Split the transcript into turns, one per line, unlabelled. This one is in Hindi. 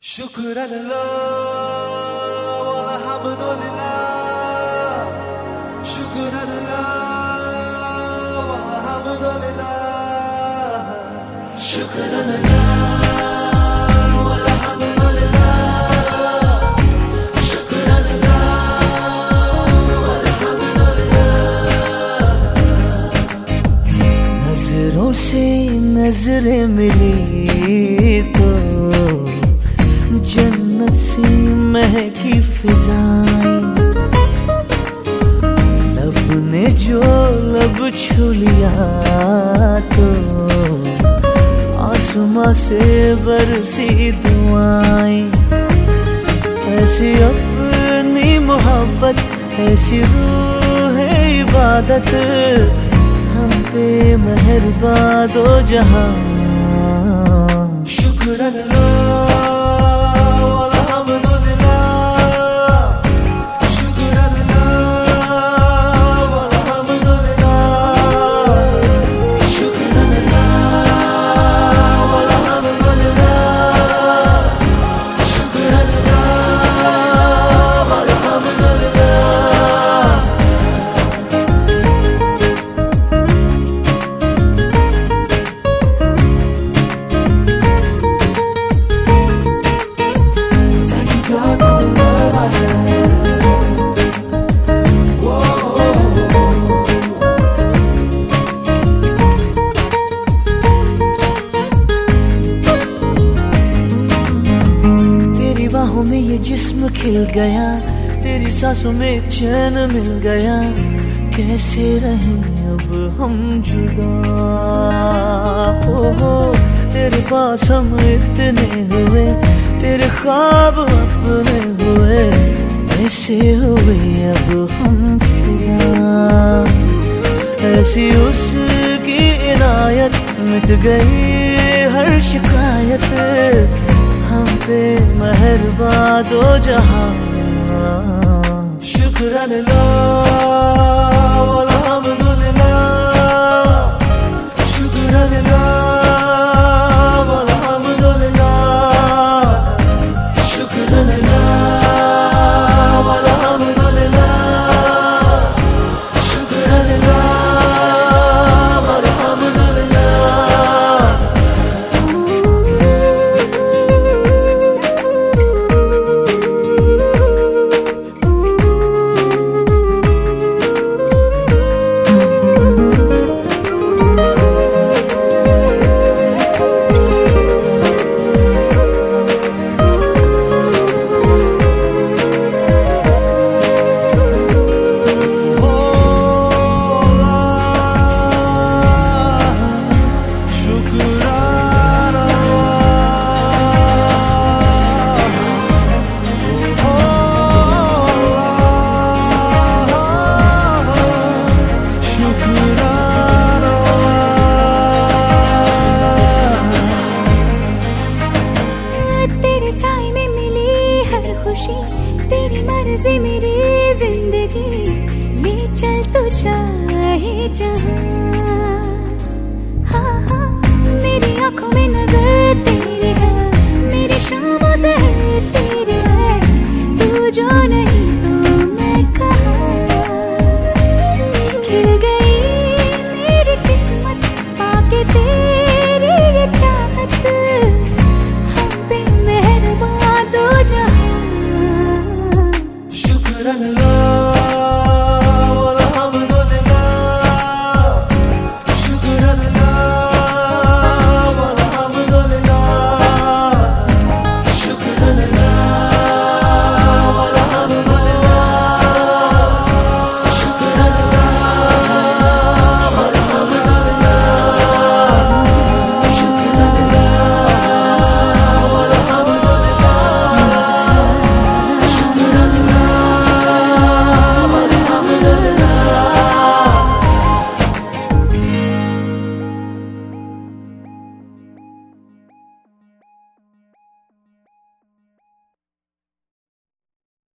शुक्रल्लाह वल्हम्दुलिल्लाह, शुक्रल्लाह वल्हम्दुलिल्लाह, शुक्रल्लाह वल्हम्दुलिल्लाह, शुक्रल्लाह वल्हम्दुलिल्लाह। नजरों से नजरें मिली तो जन्नत सी महकी फिजाएं, लब ने जो लब छू लिया तो आसमां से बरसी दुआएं। ऐसी अपनी मोहब्बत, ऐसी रूह इबादत, हम पे मेहरबान दो जहां। शुक्रल्लाह में ये जिस्म खिल गया, तेरी सांसों में चैन मिल गया। कैसे रहें अब हम जुदा, हो तेरे पास हम इतने हुए, तेरे ख्वाब अपने हुए। ऐसे हुए अब हम फिदा, ऐसी उसकी इनायत, मिट गई हर शिकायत। हम पे मेहरबान दो जहां। शुक्रल्लाह वल्हम्दुलिल्लाह, शुक्रल्लाह।